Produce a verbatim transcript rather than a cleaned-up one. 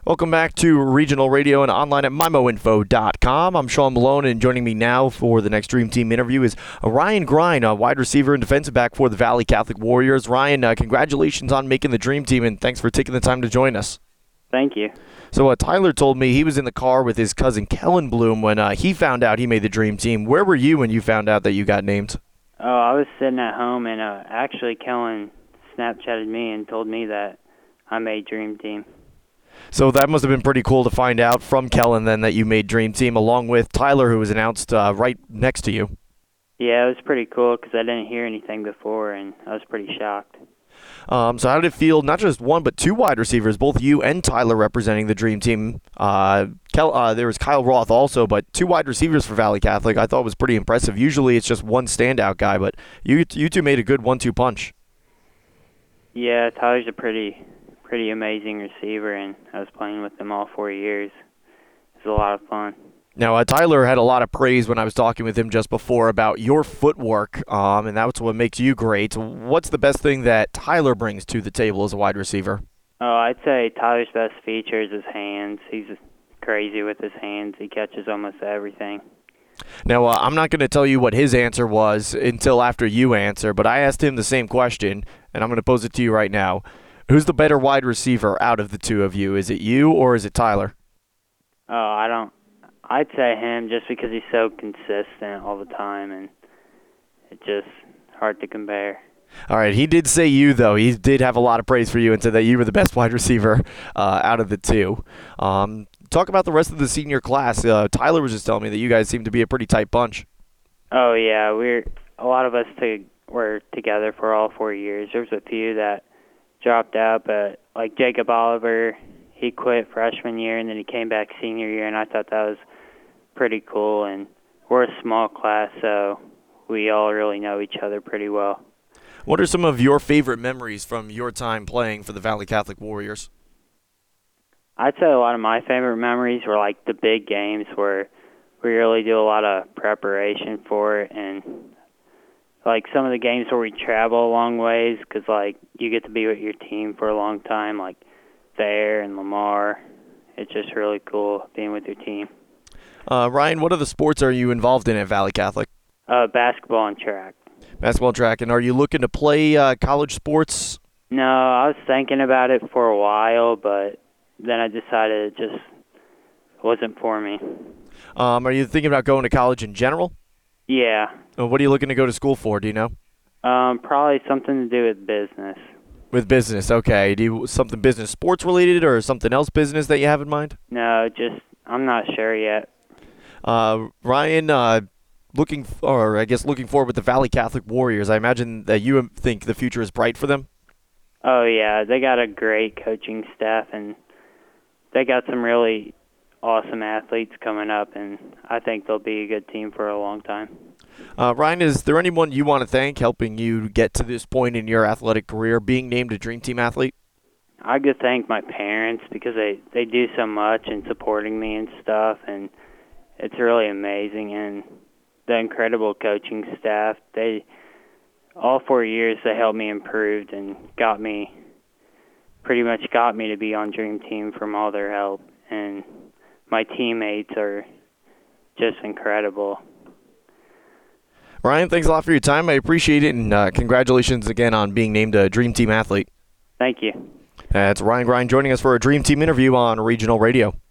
Welcome back to Regional Radio and online at mimo info dot com. I'm Sean Malone, and joining me now for the next Dream Team interview is Ryan Grine, a wide receiver and defensive back for the Valley Catholic Warriors. Ryan, uh, congratulations on making the Dream Team, and thanks for taking the time to join us. Thank you. So uh, Tyler told me he was in the car with his cousin Kellen Bloom when uh, he found out he made the Dream Team. Where were you when you found out that you got named? Oh, I was sitting at home, and uh, actually Kellen Snapchatted me and told me that I made Dream Team. So that must have been pretty cool to find out from Kellen then that you made Dream Team, along with Tyler, who was announced uh, right next to you. Yeah, it was pretty cool because I didn't hear anything before, and I was pretty shocked. Um, so how did it feel, not just one, but two wide receivers, both you and Tyler representing the Dream Team? Uh, Kel, uh, there was Kyle Roth also, but two wide receivers for Valley Catholic I thought was pretty impressive. Usually it's just one standout guy, but you you two made a good one two punch. Yeah, Tyler's a pretty pretty amazing receiver, and I was playing with him all four years. It was a lot of fun. Now, uh, Tyler had a lot of praise when I was talking with him just before about your footwork, um, and that's what makes you great. What's the best thing that Tyler brings to the table as a wide receiver? Oh, I'd say Tyler's best feature is his hands. He's crazy with his hands. He catches almost everything. Now, uh, I'm not going to tell you what his answer was until after you answer, but I asked him the same question, and I'm going to pose it to you right now. Who's the better wide receiver out of the two of you? Is it you or is it Tyler? Oh, I don't. I'd say him just because he's so consistent all the time, and it's just hard to compare. All right, he did say you, though. He did have a lot of praise for you and said that you were the best wide receiver uh, out of the two. Um, talk about the rest of the senior class. Uh, Tyler was just telling me that you guys seem to be a pretty tight bunch. Oh, yeah. We're a lot of us to, were together for all four years. There was a few that dropped out, but like Jacob Oliver, he quit freshman year, and then he came back senior year, and I thought that was pretty cool. And we're a small class, so we all really know each other pretty well. What are some of your favorite memories from your time playing for the Valley Catholic Warriors? I'd say a lot of my favorite memories were like the big games where we really do a lot of preparation for it, and like some of the games where we travel a long ways because like you get to be with your team for a long time, like there and Lamar. It's just really cool being with your team. Uh, Ryan, what other sports are you involved in at Valley Catholic? Uh, basketball and track. Basketball and track. And are you looking to play uh, college sports? No, I was thinking about it for a while, but then I decided it just wasn't for me. Um, are you thinking about going to college in general? Yeah. Uh, what are you looking to go to school for? Do you know? Um, probably something to do with business. With business, okay. Do you something business sports related or something else business that you have in mind? No, just I'm not sure yet. Uh, Ryan, uh, looking or I guess looking forward with the Valley Catholic Warriors. I imagine that you think the future is bright for them. Oh yeah, they got a great coaching staff, and they got some really awesome athletes coming up, and I think they'll be a good team for a long time. Uh, Ryan, is there anyone you want to thank helping you get to this point in your athletic career, being named a Dream Team athlete? I could thank my parents because they, they do so much in supporting me and stuff, and it's really amazing. And the incredible coaching staff, they all four years they helped me improve and got me, pretty much got me to be on Dream Team from all their help. And my teammates are just incredible. Ryan, thanks a lot for your time. I appreciate it, and uh, congratulations again on being named a Dream Team athlete. Thank you. That's Ryan Grine joining us for a Dream Team interview on Regional Radio.